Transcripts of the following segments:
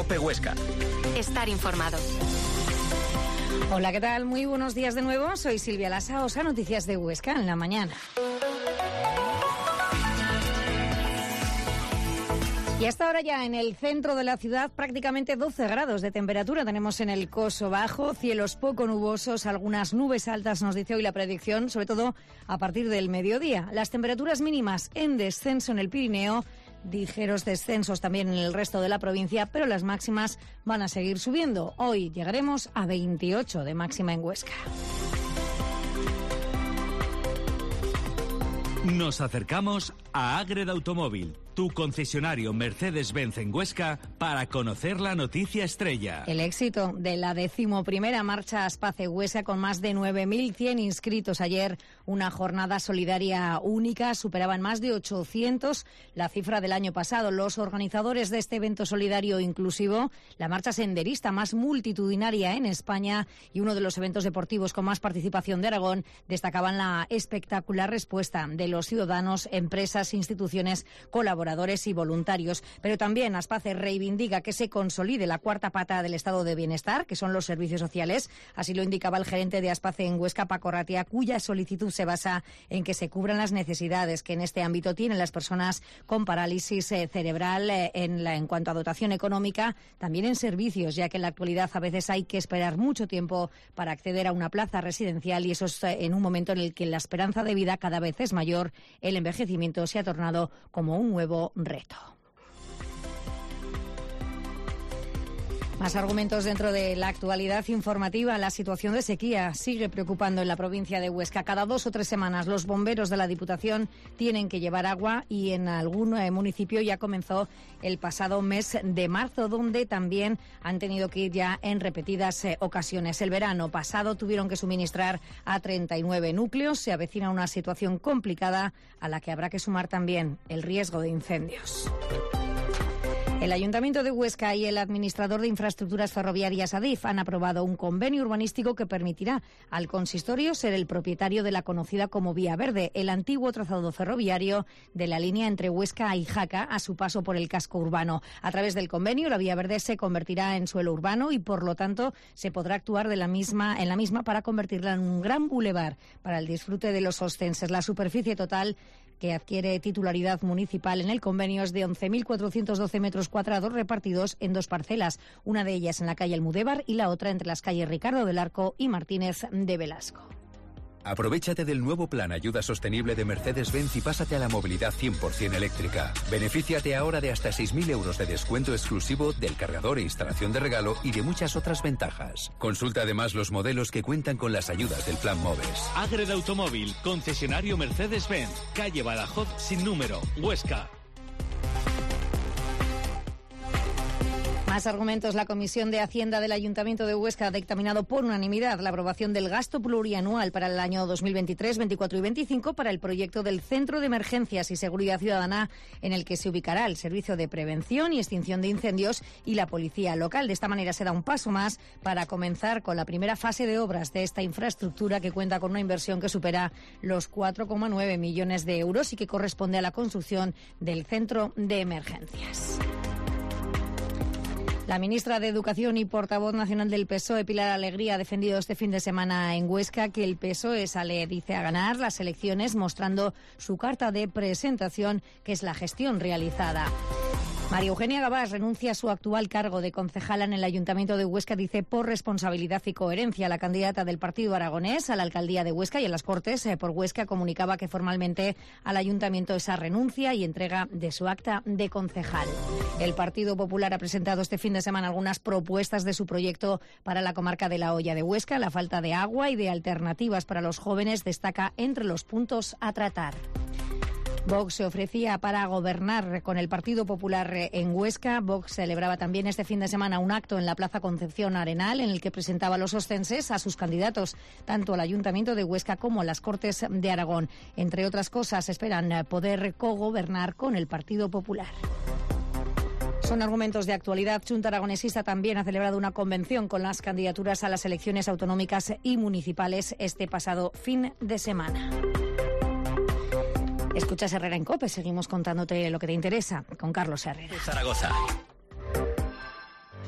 COPE Huesca. Estar informado. Hola, ¿qué tal? Muy buenos días de nuevo. Soy Silvia Lasaosa, Noticias de Huesca en la mañana. Y hasta ahora ya en el centro de la ciudad prácticamente 12 grados de temperatura tenemos en el Coso Bajo, cielos poco nubosos, algunas nubes altas nos dice hoy la predicción, sobre todo a partir del mediodía. Las temperaturas mínimas en descenso en el Pirineo, ligeros descensos también en el resto de la provincia, pero las máximas van a seguir subiendo. Hoy llegaremos a 28 de máxima en Huesca. Nos acercamos a Ágreda Automóvil, tu concesionario Mercedes-Benz en Huesca, para conocer la noticia estrella. El éxito de la 11ª Marcha Aspace Huesca, con más de 9.100 inscritos ayer, una jornada solidaria única, superaban más de 800 la cifra del año pasado. Los organizadores de este evento solidario inclusivo, la marcha senderista más multitudinaria en España y uno de los eventos deportivos con más participación de Aragón, destacaban la espectacular respuesta de los ciudadanos, empresas, instituciones, colaboradores y voluntarios. Pero también Aspace reivindica que se consolide la cuarta pata del estado de bienestar, que son los servicios sociales. Así lo indicaba el gerente de Aspace en Huesca, Paco Ratia, cuya solicitud se basa en que se cubran las necesidades que en este ámbito tienen las personas con parálisis cerebral en cuanto a dotación económica, también en servicios, ya que en la actualidad a veces hay que esperar mucho tiempo para acceder a una plaza residencial, y eso es en un momento en el que la esperanza de vida cada vez es mayor. El envejecimiento se ha tornado como un nuevo reto. Más argumentos dentro de la actualidad informativa. La situación de sequía sigue preocupando en la provincia de Huesca. Cada 2 o 3 semanas los bomberos de la Diputación tienen que llevar agua, y en algún municipio ya comenzó el pasado mes de marzo, donde también han tenido que ir ya en repetidas ocasiones. El verano pasado tuvieron que suministrar a 39 núcleos. Se avecina una situación complicada a la que habrá que sumar también el riesgo de incendios. El Ayuntamiento de Huesca y el administrador de infraestructuras ferroviarias ADIF han aprobado un convenio urbanístico que permitirá al consistorio ser el propietario de la conocida como Vía Verde, el antiguo trazado ferroviario de la línea entre Huesca y Jaca a su paso por el casco urbano. A través del convenio, la Vía Verde se convertirá en suelo urbano y, por lo tanto, se podrá actuar en la misma para convertirla en un gran bulevar para el disfrute de los ostenses. La superficie total que adquiere titularidad municipal en el convenio es de 11.412 metros cuadrados repartidos en 2 parcelas, una de ellas en la calle Almudévar y la otra entre las calles Ricardo del Arco y Martínez de Velasco. Aprovéchate del nuevo plan Ayuda Sostenible de Mercedes-Benz y pásate a la movilidad 100% eléctrica. Benefíciate ahora de hasta 6.000 euros de descuento exclusivo del cargador e instalación de regalo y de muchas otras ventajas. Consulta además los modelos que cuentan con las ayudas del plan MOVES. Ágreda Automóvil, concesionario Mercedes-Benz, calle Badajoz sin número, Huesca. Más argumentos. La Comisión de Hacienda del Ayuntamiento de Huesca ha dictaminado por unanimidad la aprobación del gasto plurianual para el año 2023, 24 y 25 para el proyecto del Centro de Emergencias y Seguridad Ciudadana, en el que se ubicará el Servicio de Prevención y Extinción de Incendios y la Policía Local. De esta manera se da un paso más para comenzar con la primera fase de obras de esta infraestructura, que cuenta con una inversión que supera los 4,9 millones de euros y que corresponde a la construcción del Centro de Emergencias. La ministra de Educación y portavoz nacional del PSOE, Pilar Alegría, ha defendido este fin de semana en Huesca que el PSOE sale, dice, a ganar las elecciones, mostrando su carta de presentación, que es la gestión realizada. María Eugenia Gabás renuncia a su actual cargo de concejala en el Ayuntamiento de Huesca, dice, por responsabilidad y coherencia. La candidata del partido aragonés a la alcaldía de Huesca y a las Cortes por Huesca comunicaba que formalmente al Ayuntamiento esa renuncia y entrega de su acta de concejal. El Partido Popular ha presentado este fin de semana algunas propuestas de su proyecto para la comarca de La Hoya de Huesca. La falta de agua y de alternativas para los jóvenes destaca entre los puntos a tratar. Vox se ofrecía para gobernar con el Partido Popular en Huesca. Vox celebraba también este fin de semana un acto en la Plaza Concepción Arenal en el que presentaba a los ostenses a sus candidatos, tanto al Ayuntamiento de Huesca como a las Cortes de Aragón. Entre otras cosas, esperan poder cogobernar con el Partido Popular. Son argumentos de actualidad. Xunta Aragonesista también ha celebrado una convención con las candidaturas a las elecciones autonómicas y municipales este pasado fin de semana. Escuchas Herrera en COPE, seguimos contándote lo que te interesa con Carlos Herrera. Zaragoza.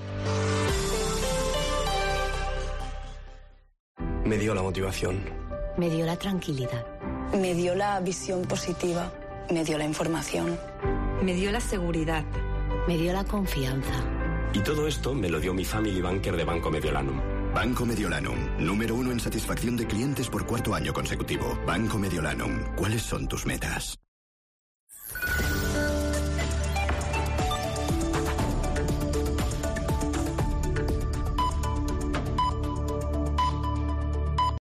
Me dio la motivación. Me dio la tranquilidad. Me dio la visión positiva. Me dio la información. Me dio la seguridad. Me dio la confianza. Y todo esto me lo dio mi Family Banker de Banco Mediolanum. Banco Mediolanum, número 1 en satisfacción de clientes por 4º año consecutivo. Banco Mediolanum, ¿cuáles son tus metas?